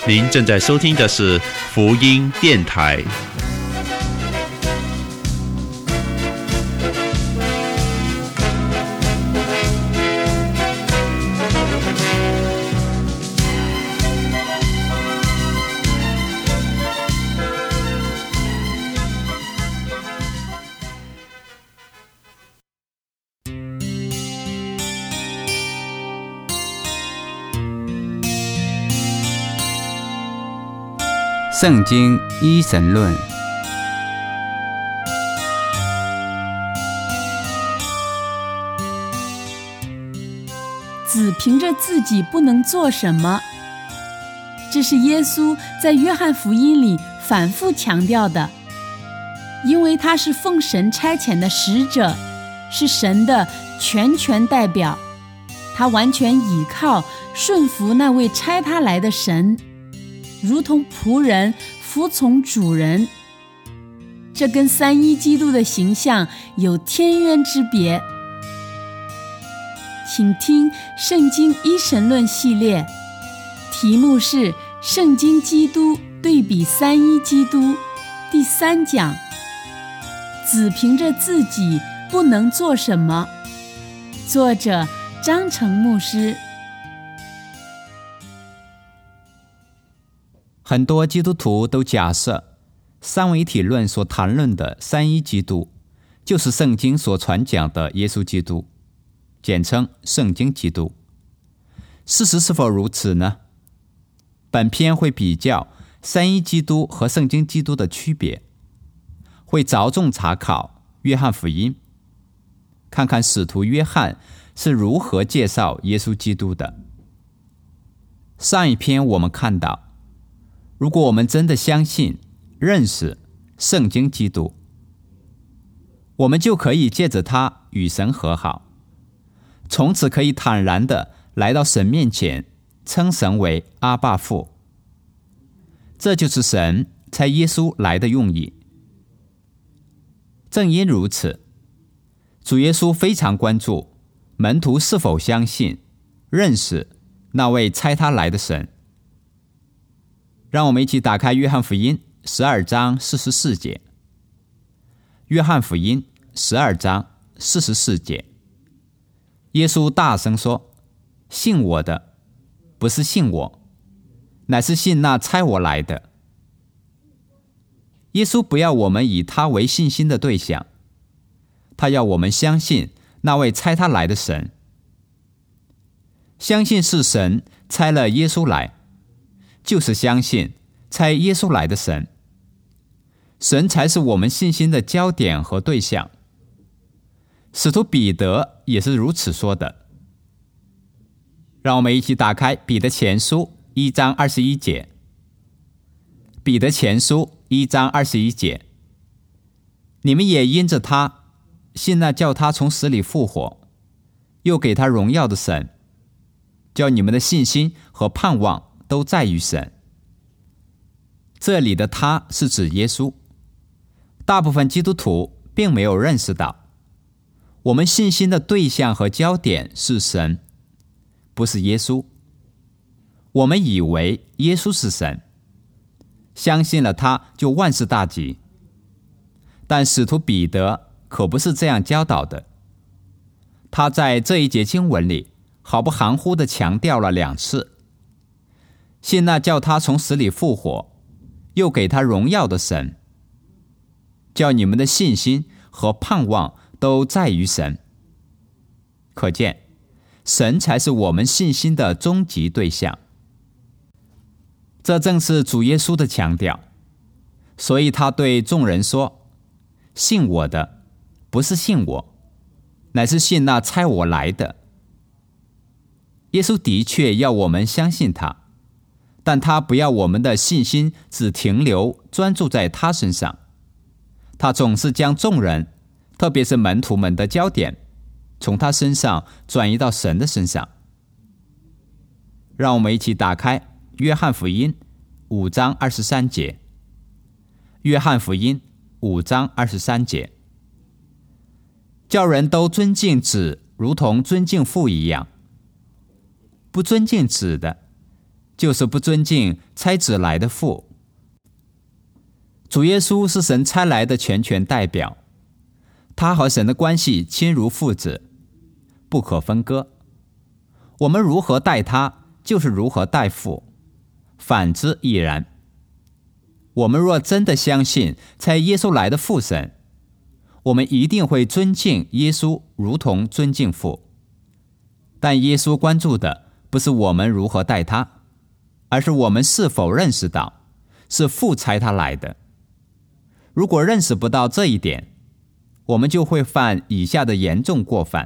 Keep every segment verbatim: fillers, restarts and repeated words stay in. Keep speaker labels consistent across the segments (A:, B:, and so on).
A: 您正在收听的是福音电台。
B: 圣经一神论。
C: 子凭着自己不能做什么，这是耶稣在约翰福音里反复强调的，因为他是奉神差遣的使者，是神的全权代表，他完全倚靠顺服那位差他来的神，如同仆人服从主人，这跟三一基督的形象有天渊之别。请听圣经一神论系列，题目是圣经基督对比三一基督，第三讲，子凭着自己不能做什么，作者张成牧师。
B: 很多基督徒都假设三位一体论所谈论的三一基督就是圣经所传讲的耶稣基督，简称圣经基督。事实是否如此呢？本篇会比较三一基督和圣经基督的区别，会着重查考约翰福音，看看使徒约翰是如何介绍耶稣基督的。上一篇我们看到，如果我们真的相信、认识圣经基督，我们就可以借着它与神和好，从此可以坦然地来到神面前，称神为阿爸父。这就是神差耶稣来的用意。正因如此，主耶稣非常关注门徒是否相信、认识那位差他来的神。让我们一起打开约翰福音十二章四十四节。约翰福音十二章四十四节，耶稣大声说：信我的，不是信我，乃是信那差我来的。耶稣不要我们以他为信心的对象，他要我们相信那位差他来的神。相信是神差了耶稣来，就是相信差耶稣来的神，神才是我们信心的焦点和对象。使徒彼得也是如此说的。让我们一起打开彼得前书一章二十一节。彼得前书一章二十一节，你们也因着他信那叫他从死里复活，又给他荣耀的神，叫你们的信心和盼望都在于神。这里的他是指耶稣。大部分基督徒并没有认识到，我们信心的对象和焦点是神，不是耶稣。我们以为耶稣是神，相信了他就万事大吉。但使徒彼得可不是这样教导的。他在这一节经文里毫不含糊地强调了两次，信那叫他从死里复活，又给他荣耀的神，叫你们的信心和盼望都在于神。可见，神才是我们信心的终极对象。这正是主耶稣的强调，所以他对众人说：信我的，不是信我，乃是信那差我来的。耶稣的确要我们相信他，但他不要我们的信心只停留专注在他身上，他总是将众人，特别是门徒们的焦点，从他身上转移到神的身上。让我们一起打开约翰福音五章二十三节。约翰福音五章二十三节，叫人都尊敬子，如同尊敬父一样。不尊敬子的， 就是不尊敬差子来的父。主耶稣是神差来的全权代表，他和神的关系亲如父子，不可分割。我们如何待他，就是如何待父，反之亦然。我们若真的相信差耶稣来的父神，我们一定会尊敬耶稣，如同尊敬父。但耶稣关注的不是我们如何待他，而是我们是否认识到是父差他来的。如果认识不到这一点，我们就会犯以下的严重过犯。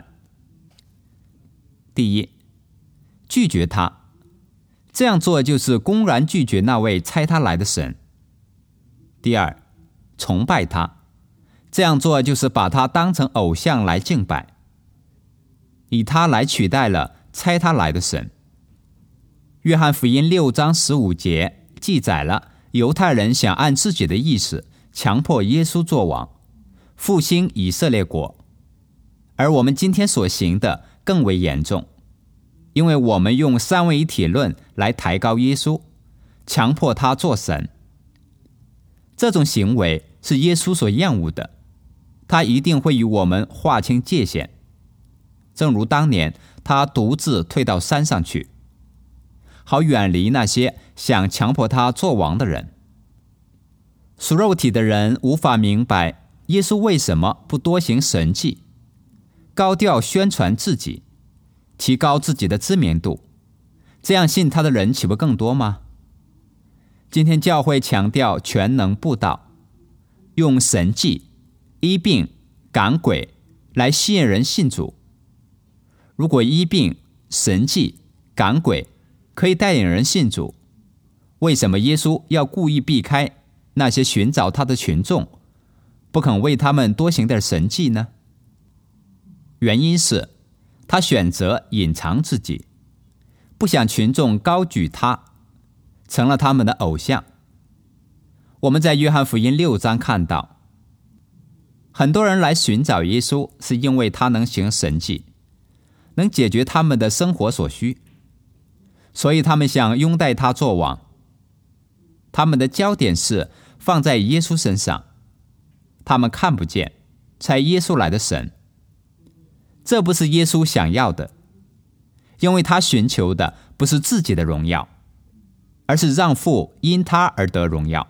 B: 第一，拒绝他，这样做就是公然拒绝那位差他来的神。第二，崇拜他，这样做就是把他当成偶像来敬拜，以他来取代了差他来的神。约翰福音六章十五节记载了犹太人想按自己的意思强迫耶稣做王，复兴以色列国。而我们今天所行的更为严重，因为我们用三位一体论来抬高耶稣，强迫他做神。这种行为是耶稣所厌恶的，他一定会与我们划清界限，正如当年他独自退到山上去，好远离那些想强迫他做王的人。属肉体的人无法明白耶稣为什么不多行神迹，高调宣传自己，提高自己的知名度，这样信他的人岂不更多吗？今天教会强调全能布道，用神迹、医病、赶鬼来吸引人信主。如果医病、神迹、赶鬼可以带领人信主，为什么耶稣要故意避开那些寻找他的群众，不肯为他们多行点神迹呢？原因是他选择隐藏自己，不想群众高举他，成了他们的偶像。我们在约翰福音六章看到，很多人来寻找耶稣，是因为他能行神迹，能解决他们的生活所需，所以他们想拥戴他做王。他们的焦点是放在耶稣身上，他们看不见差耶稣来的神。这不是耶稣想要的，因为他寻求的不是自己的荣耀，而是让父因他而得荣耀。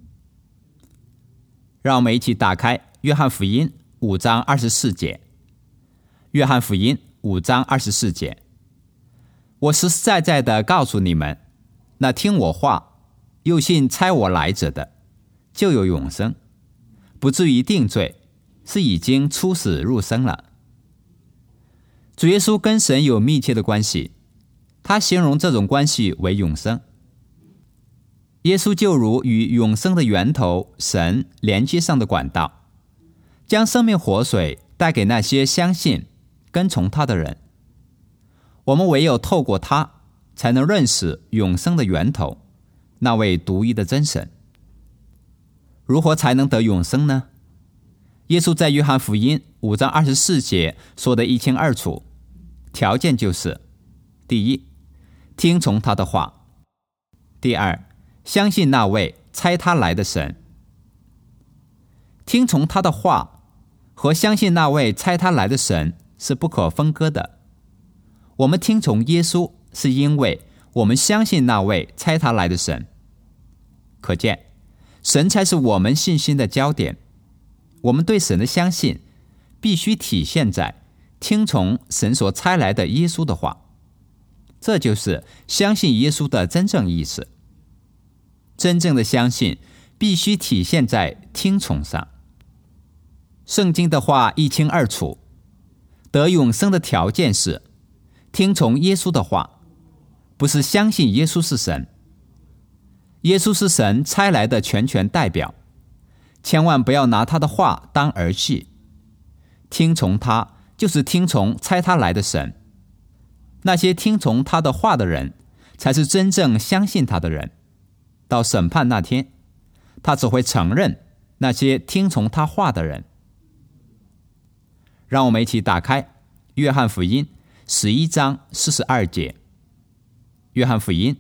B: 让我们一起打开约翰福音五章二十四节。约翰福音五章二十四节，我实实在在的告诉你们，那听我话又信差我来者的，就有永生，不至于定罪，是已经出死入生了。主耶稣跟神有密切的关系，他形容这种关系为永生。耶稣就如与永生的源头神连接上的管道，将生命活水带给那些相信跟从他的人。我们唯有透过他，才能认识永生的源头，那位独一的真神。如何才能得永生呢？耶稣在约翰福音五章二十四节说得一清二楚，条件就是：第一，听从他的话；第二，相信那位差他来的神。听从他的话和相信那位差他来的神是不可分割的。我们听从耶稣，是因为我们相信那位差他来的神。可见，神才是我们信心的焦点。我们对神的相信必须体现在听从神所差来的耶稣的话，这就是相信耶稣的真正意思。真正的相信必须体现在听从上。圣经的话一清二楚，得永生的条件是听从耶稣的话，不是相信耶稣是神。耶稣是神差来的全权代表，千万不要拿他的话当儿戏。听从他就是听从差他来的神。那些听从他的话的人，才是真正相信他的人。到审判那天，他只会承认那些听从他话的人。让我们一起打开约翰福音十一章四十二节。约翰福音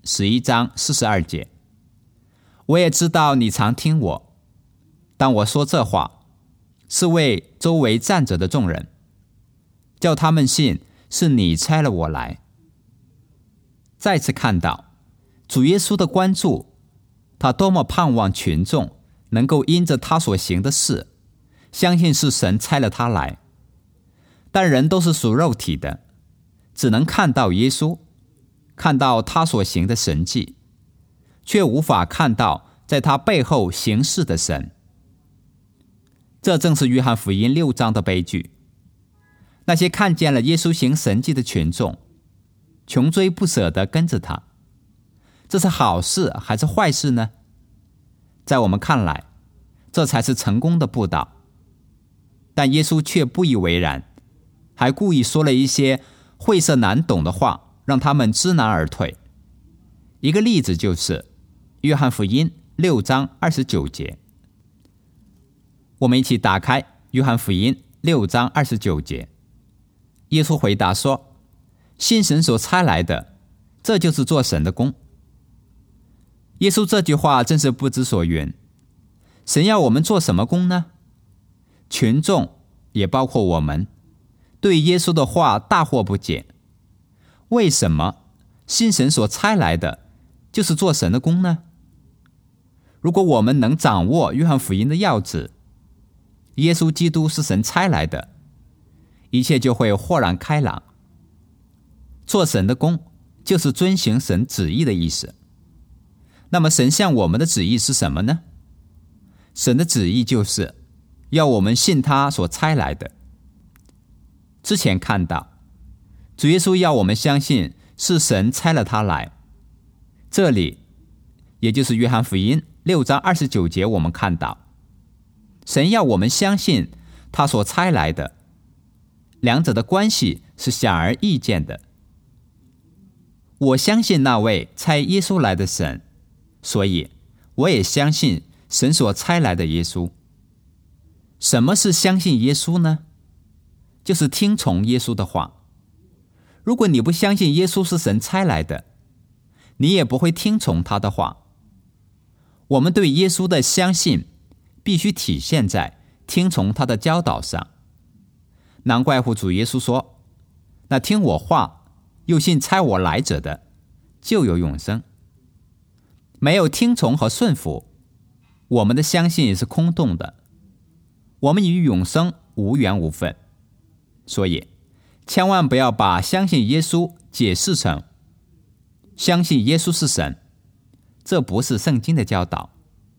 B: 十一章四十二节。我也知道你常听我，当我说这话，是为周围站着的众人，叫他们信是你差了我来。再次看到主耶稣的关注，他多么盼望群众能够因着他所行的事，相信是神差了他来。但人都是属肉体的，只能看到耶稣，看到他所行的神迹，却无法看到在他背后行事的神。这正是约翰福音六章的悲剧。那些看见了耶稣行神迹的群众，穷追不舍地跟着他。这是好事还是坏事呢？在我们看来，这才是成功的布道。但耶稣却不以为然，还故意说了一些晦涩难懂的话，让他们知难而退。一个例子就是约翰福音六章二十九节。我们一起打开约翰福音六章二十九节。耶稣回答说，信神所差来的，这就是做神的工。耶稣这句话真是不知所云。神要我们做什么工呢？群众，也包括我们，对耶稣的话大惑不解。为什么信神所差来的就是做神的工呢？如果我们能掌握约翰福音的要旨，耶稣基督是神差来的，一切就会豁然开朗。做神的工就是遵行神旨意的意思。那么神向我们的旨意是什么呢？神的旨意就是要我们信他所差来的。之前看到主耶稣要我们相信是神差了他来，这里也就是约翰福音六章二十九节，我们看到神要我们相信他所差来的，两者的关系是显而易见的。我相信那位差耶稣来的神，所以我也相信神所差来的耶稣。什么是相信耶稣呢？就是听从耶稣的话。如果你不相信耶稣是神差来的，你也不会听从他的话。我们对耶稣的相信必须体现在听从他的教导上。难怪乎主耶稣说，那听我话又信差我来者的，就有永生。没有听从和顺服，我们的相信也是空洞的，我们与永生无缘无分。所以千万不要把相信耶稣解释成相信耶稣是神，这不是圣经的教导。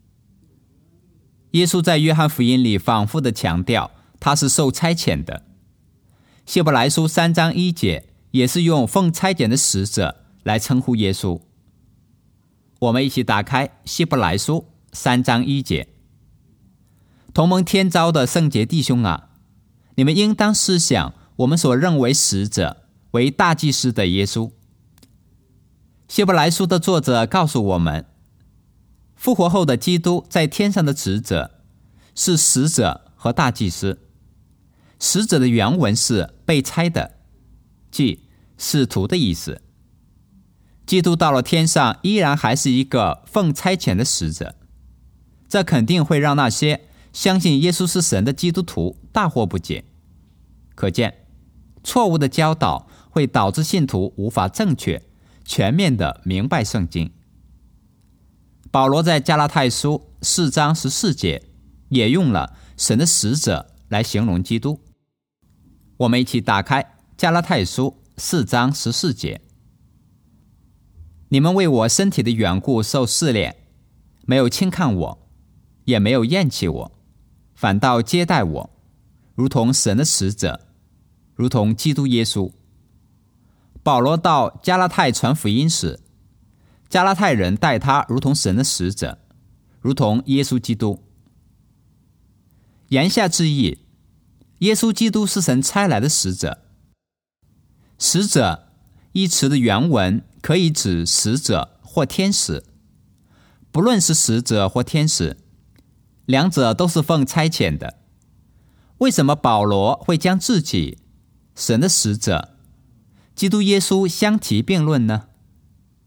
B: 耶稣在约翰福音里反复地强调他是受差遣的。希伯来书三章一节也是用奉差遣的使者来称呼耶稣。我们一起打开希伯来书三章一节。同蒙天召的圣洁弟兄啊，你们应当思想我们所认为使者为大祭司的耶稣。希伯来书的作者告诉我们，复活后的基督在天上的职责是使者和大祭司。使者的原文是被差的，即使徒的意思。基督到了天上依然还是一个奉差遣的使者，这肯定会让那些相信耶稣是神的基督徒大惑不解。可见错误的教导会导致信徒无法正确全面地明白圣经。保罗在加拉太书四章十四节也用了神的使者来形容基督。我们一起打开加拉太书四章十四节。你们为我身体的缘故受试炼，没有轻看我，也没有厌弃我，反倒接待我，如同神的使者，如同基督耶稣。保罗到加拉太传福音时，加拉太人待他如同神的使者，如同耶稣基督。言下之意，耶稣基督是神差来的使者。使者一词的原文可以指使者或天使，不论是使者或天使，两者都是奉差遣的。为什么保罗会将自己、神的使者、基督耶稣相提并论呢？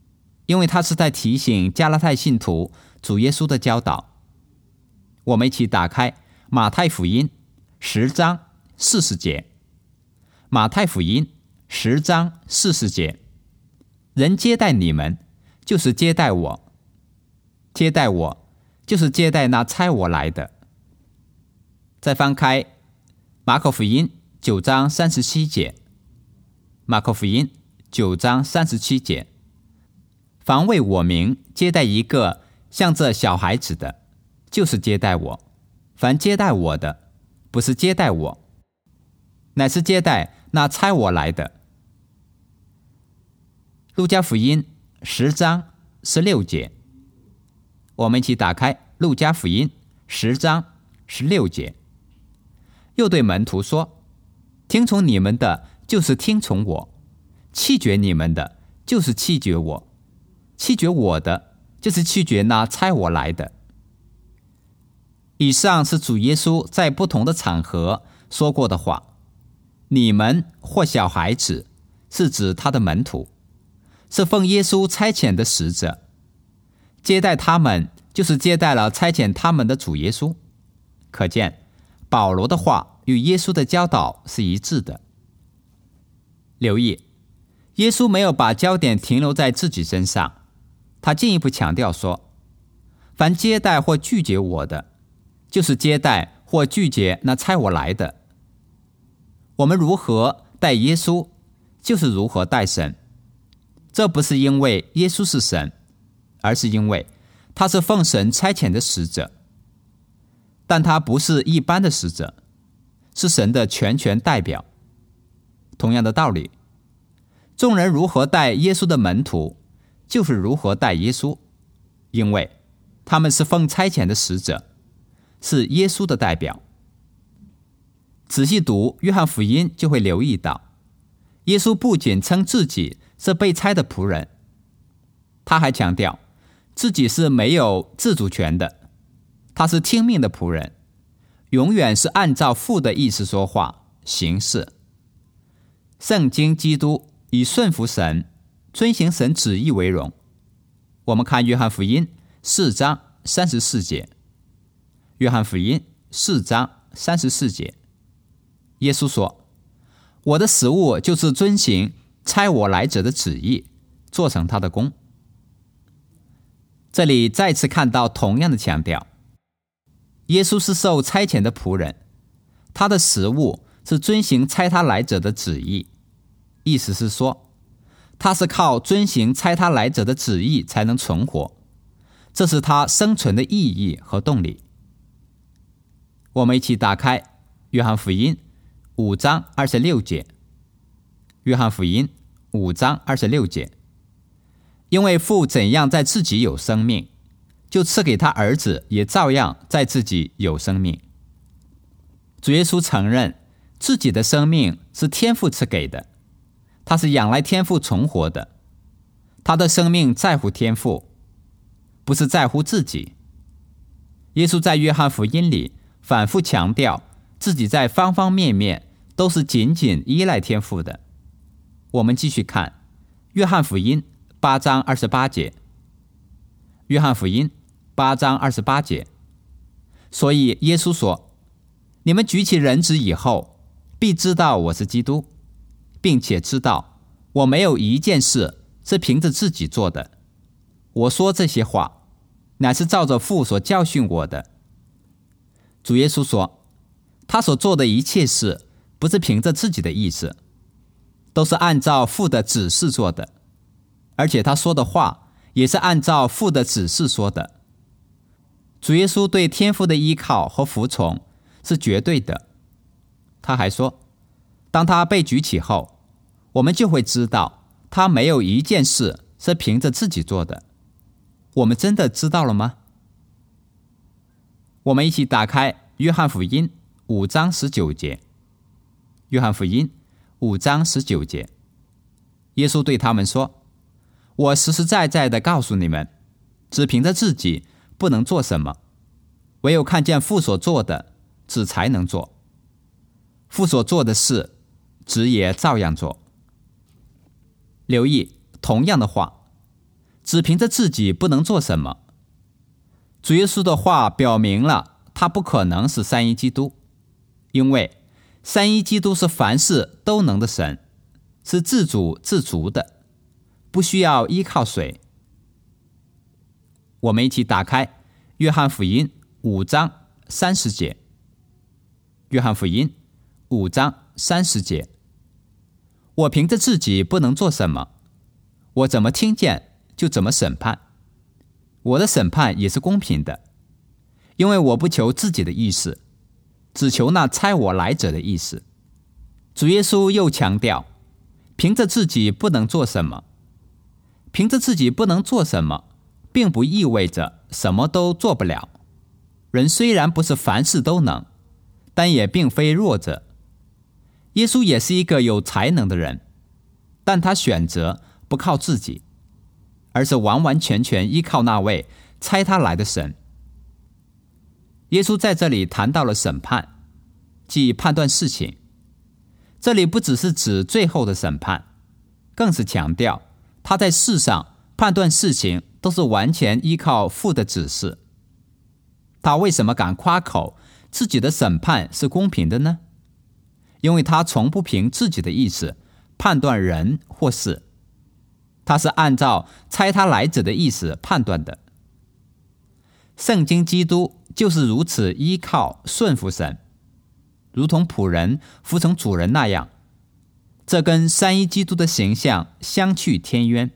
B: 因为他是在提醒加拉太信徒主耶稣的教导。我们一起打开马太福音十章四十节。马太福音十章四十节，人接待你们，就是接待我；接待我，就是接待那差我来的。再翻开马可福音九章三十七节。马可福音九章三十七节，凡为我名接待一个像这小孩子的，就是接待我；凡接待我的，不是接待我，乃是接待那差我来的。路加福音十章十六节，我们一起打开路加福音十章十六节。又对门徒说，听从你们的，就是听从我；弃绝你们的，就是弃绝我；弃绝我的，就是弃绝那差我来的。以上是主耶稣在不同的场合说过的话。你们或小孩子，是指他的门徒，是奉耶稣差遣的使者。接待他们，就是接待了差遣他们的主耶稣。可见保罗的话与耶稣的教导是一致的。留意，耶稣没有把焦点停留在自己身上，他进一步强调说，凡接待或拒绝我的，就是接待或拒绝那差我来的。我们如何待耶稣，就是如何待神。这不是因为耶稣是神，而是因为他是奉神差遣的使者。但他不是一般的使者，是神的全权代表。同样的道理，众人如何待耶稣的门徒，就是如何待耶稣，因为他们是奉差遣的使者，是耶稣的代表。仔细读约翰福音就会留意到，耶稣不仅称自己是被差的仆人，他还强调自己是没有自主权的，他是听命的仆人，永远是按照父的意思说话行事。圣经基督以顺服神、遵行神旨意为荣。我们看约翰福音四章三十四节。约翰福音四章三十四节，耶稣说，我的食物就是遵行差我来者的旨意，做成他的工。这里再次看到同样的强调，耶稣是受差遣的仆人，他的食物是遵行差他来者的旨意，意思是说，他是靠遵行差他来者的旨意才能存活，这是他生存的意义和动力。我们一起打开约翰福音五章二十六节。约翰福音五章二十六节，因为父怎样在自己有生命，就赐给他儿子也照样在自己有生命。主耶稣承认自己的生命是天父赐给的，他是仰赖天父存活的，他的生命在乎天父，不是在乎自己。耶稣在约翰福音里反复强调自己在方方面面都是紧紧依赖天父的。我们继续看约翰福音八章二十八节。约翰福音八章二十八节，所以耶稣说，你们举起人子以后，必知道我是基督，并且知道我没有一件事是凭着自己做的。我说这些话，乃是照着父所教训我的。主耶稣说，他所做的一切事，不是凭着自己的意思，都是按照父的指示做的，而且他说的话也是按照父的指示说的。主耶稣对天父的依靠和服从是绝对的。他还说，当他被举起后，我们就会知道他没有一件事是凭着自己做的。我们真的知道了吗？我们一起打开约翰福音五章十九节。约翰福音五章十九节，耶稣对他们说，我实实在在地告诉你们，只凭着自己不能做什么，唯有看见父所做的，子才能做。父所做的事，子也照样做。留意同样的话，子只凭着自己不能做什么。主耶稣的话表明了他不可能是三一基督，因为三一基督是凡事都能的神，是自主自足的，不需要依靠谁。我们一起打开约翰福音五章三十节。约翰福音五章三十节，我凭着自己不能做什么，我怎么听见就怎么审判，我的审判也是公平的，因为我不求自己的意思，只求那差我来者的意思。主耶稣又强调，凭着自己不能做什么。凭着自己不能做什么，并不意味着什么都做不了。人虽然不是凡事都能，但也并非弱者。耶稣也是一个有才能的人，但他选择不靠自己，而是完完全全依靠那位差他来的神。耶稣在这里谈到了审判，即判断事情。这里不只是指最后的审判，更是强调他在世上判断事情都是完全依靠父的指示。他为什么敢夸口自己的审判是公平的呢？因为他从不凭自己的意思判断人或事，他是按照差他来者的意思判断的。圣经基督就是如此依靠顺服神，如同仆人服从主人那样，这跟三一基督的形象相去天渊。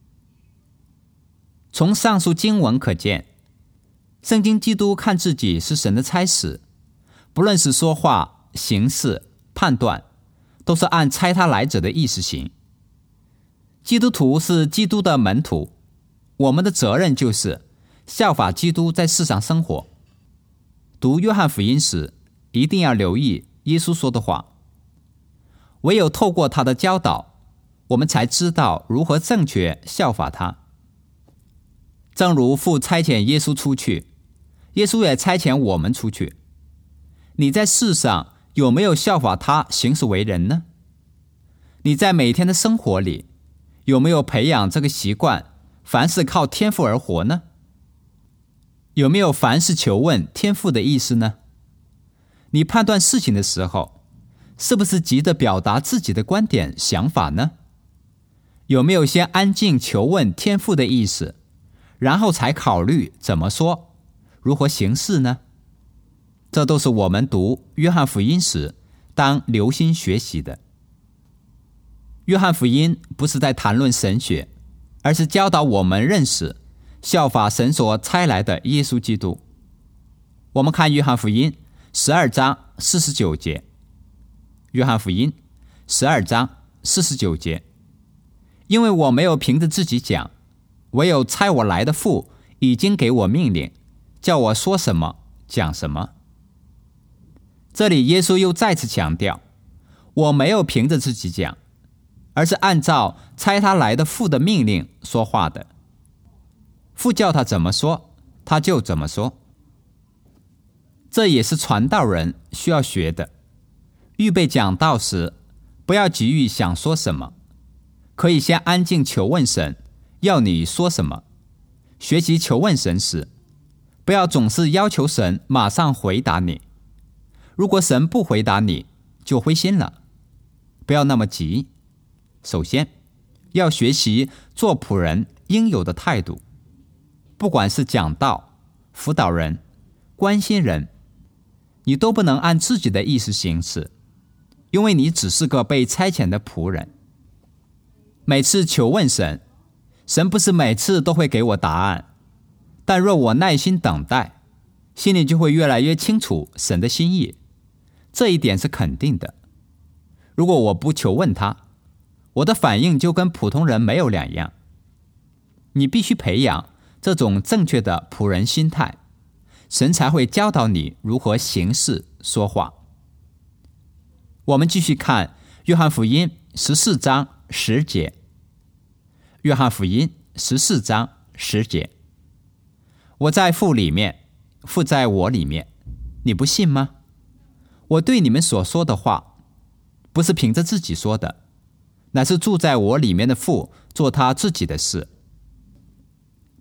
B: 从上述经文可见，圣经基督看自己是神的差使，不论是说话、行事、判断，都是按差他来者的意思行。基督徒是基督的门徒，我们的责任就是效法基督在世上生活。读约翰福音时，一定要留意耶稣说的话，唯有透过他的教导，我们才知道如何正确效法他。正如父差遣耶稣出去，耶稣也差遣我们出去。你在世上有没有效法他行事为人呢？你在每天的生活里有没有培养这个习惯，凡事靠天父而活呢？有没有凡事求问天父的意思呢？你判断事情的时候，是不是急着表达自己的观点想法呢？有没有先安静求问天父的意思，然后才考虑怎么说，如何行事呢？这都是我们读约翰福音时当留心学习的。约翰福音不是在谈论神学，而是教导我们认识效法神所差来的耶稣基督。我们看约翰福音十二章四十九节。约翰福音十二章四十九节，因为我没有凭着自己讲，唯有差我来的父已经给我命令，叫我说什么讲什么。这里耶稣又再次强调，我没有凭着自己讲，而是按照差他来的父的命令说话的。父叫他怎么说，他就怎么说。这也是传道人需要学的。预备讲道时，不要急于想说什么，可以先安静求问神要你说什么。学习求问神时，不要总是要求神马上回答你。如果神不回答你，就灰心了。不要那么急。首先，要学习做仆人应有的态度。不管是讲道、辅导人、关心人，你都不能按自己的意思行事，因为你只是个被差遣的仆人。每次求问神，神不是每次都会给我答案，但若我耐心等待，心里就会越来越清楚神的心意，这一点是肯定的。如果我不求问他，我的反应就跟普通人没有两样。你必须培养这种正确的仆人心态，神才会教导你如何行事说话。我们继续看约翰福音十四章十节。约翰福音十四章十节，我在父里面，父在我里面，你不信吗？我对你们所说的话，不是凭着自己说的，乃是住在我里面的父做他自己的事。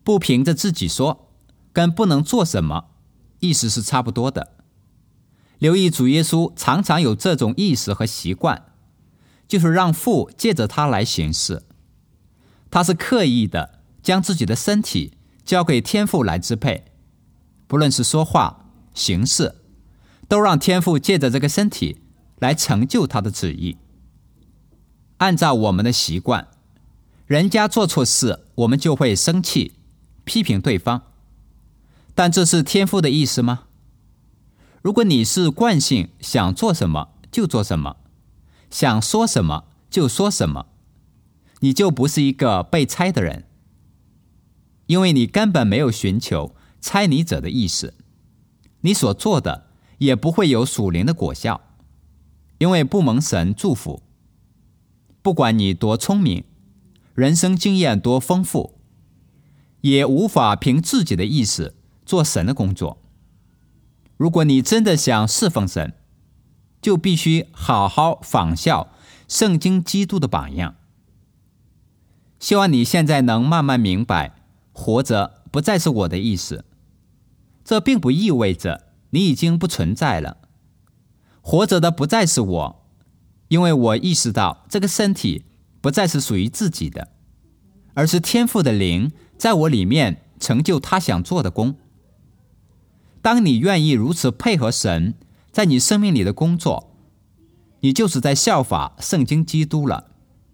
B: 不凭着自己说，跟不能做什么意思是差不多的。留意主耶稣常常有这种意识和习惯，就是让父借着他来行事。他是刻意的将自己的身体交给天父来支配，不论是说话、行事，都让天父借着这个身体来成就他的旨意。按照我们的习惯，人家做错事，我们就会生气，批评对方。但这是天父的意思吗？如果你是惯性，想做什么就做什么，想说什么就说什么，你就不是一个被差的人，因为你根本没有寻求差你者的意思，你所做的也不会有属灵的果效，因为不蒙神祝福。不管你多聪明，人生经验多丰富，也无法凭自己的意思做神的工作。如果你真的想侍奉神，就必须好好仿效圣经基督的榜样。希望你现在能慢慢明白，活着不再是我的意思，这并不意味着你已经不存在了。活着的不再是我，因为我意识到这个身体不再是属于自己的，而是天父的灵在我里面成就他想做的工。当你愿意如此配合神在你生命里的工作，你就是在效法圣经基督了。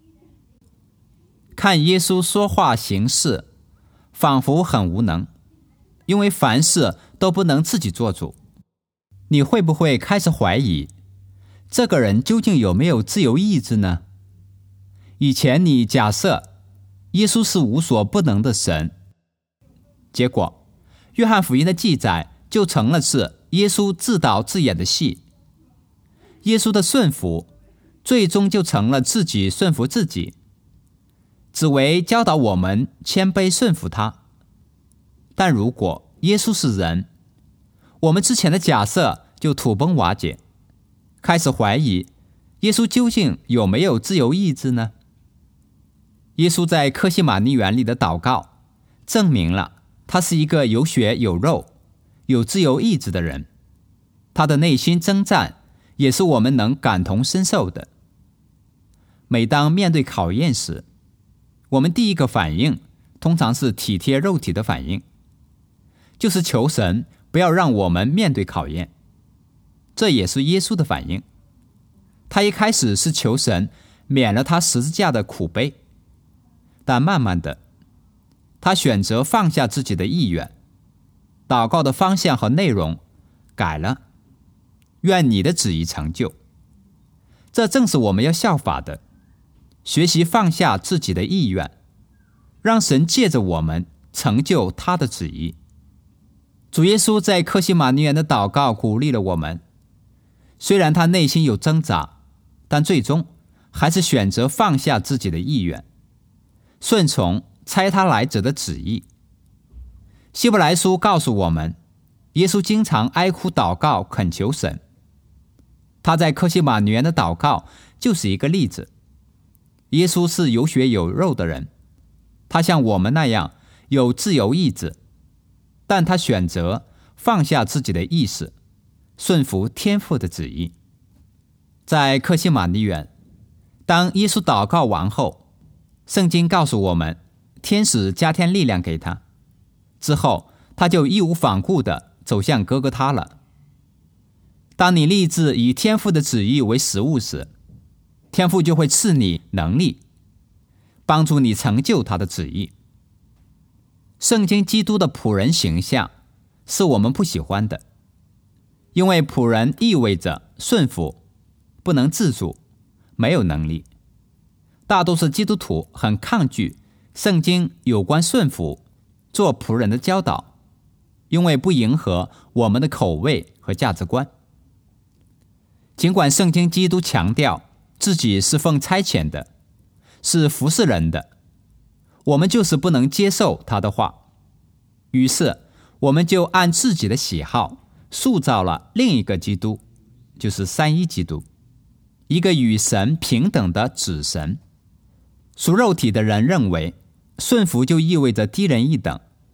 B: 看耶稣说话行事，仿佛很无能，因为凡事都不能自己做主。你会不会开始怀疑，这个人究竟有没有自由意志呢？以前你假设耶稣是无所不能的神，结果约翰福音的记载就成了是耶稣自导自演的戏。耶稣的顺服最终就成了自己顺服自己，只为教导我们谦卑顺服他。但如果耶稣是人，我们之前的假设就土崩瓦解，开始怀疑耶稣究竟有没有自由意志呢？耶稣在客西马尼园里的祷告证明了他是一个有血有肉有自由意志的人，他的内心征战也是我们能感同身受的。每当面对考验时，我们第一个反应通常是体贴肉体的反应，就是求神不要让我们面对考验。这也是耶稣的反应，他一开始是求神免了他十字架的苦悲，但慢慢的他选择放下自己的意愿，祷告的方向和内容改了，愿你的旨意成就。这正是我们要效法的，学习放下自己的意愿，让神借着我们成就他的旨意。主耶稣在客西马尼园的祷告鼓励了我们，虽然他内心有挣扎，但最终还是选择放下自己的意愿，顺从差他来者的旨意。希伯来书告诉我们，耶稣经常哀哭祷告恳求神，他在客西马尼园的祷告就是一个例子。耶稣是有血有肉的人，他像我们那样有自由意志，但他选择放下自己的意识，顺服天父的旨意。在客西马尼园，当耶稣祷告完后，圣经告诉我们，天使加添力量给他，之后他就义无反顾地走向哥哥他了。当你立志以天父的旨意为食物时，天父就会赐你能力，帮助你成就他的旨意。圣经基督的仆人形象是我们不喜欢的，因为仆人意味着顺服，不能自主，没有能力。大多数基督徒很抗拒圣经有关顺服、做仆人的教导，因为不迎合我们的口味和价值观。尽管圣经基督强调自己是奉差遣的，是服侍人的，我们就是不能接受他的话。于是我们就按自己的喜好塑造了另一个基督，就是三一基督，一个与神平等的子神。属肉体的人认为顺服就意味着低人一等，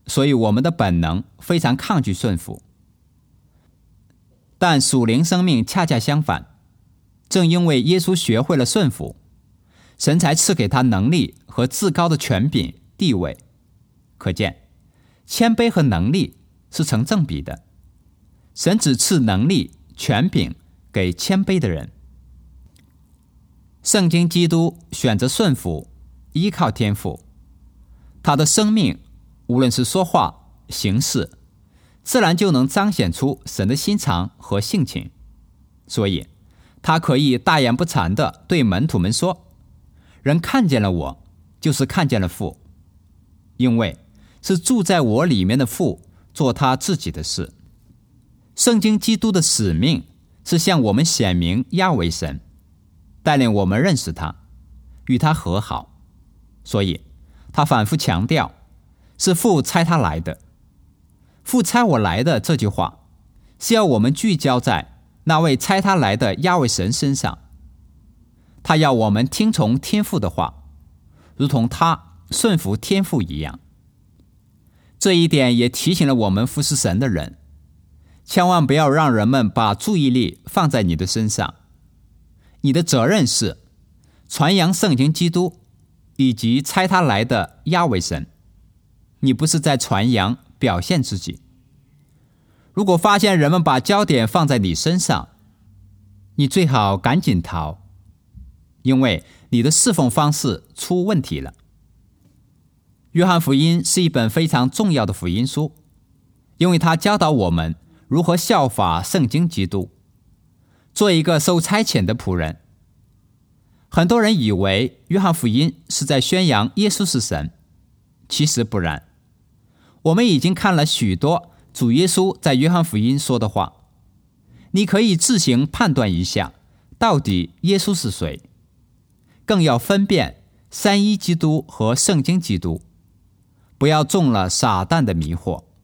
B: 所以我们的本能非常抗拒顺服。但属灵生命恰恰相反，正因为耶稣学会了顺服，神才赐给他能力和至高的权柄地位。可见，谦卑和能力是成正比的，神只赐能力、权柄给谦卑的人。圣经基督选择顺服，依靠天父，他的生命无论是说话、行事，自然就能彰显出神的心肠和性情。所以他可以大言不惭地对门徒们说，人看见了我，就是看见了父，因为是住在我里面的父做他自己的事。圣经基督的使命是向我们显明亚为神，带领我们认识他，与他和好。所以他反复强调，是父差他来的。父差我来的这句话，是要我们聚焦在那位差他来的亚为神身上。他要我们听从天父的话，如同他顺服天父一样。这一点也提醒了我们服侍神的人，千万不要让人们把注意力放在你的身上。你的责任是传扬圣经基督以及差他来的亚为神，你不是在传扬表现自己。如果发现人们把焦点放在你身上，你最好赶紧逃，因为你的侍奉方式出问题了。约翰福音是一本非常重要的福音书，因为它教导我们如何效法圣经基督，做一个受差遣的仆人。很多人以为约翰福音是在宣扬耶稣是神，其实不然。我们已经看了许多主耶稣在约翰福音说的话，你可以自行判断一下，到底耶稣是谁，更要分辨三一基督和圣经基督，不要中了撒旦的迷惑。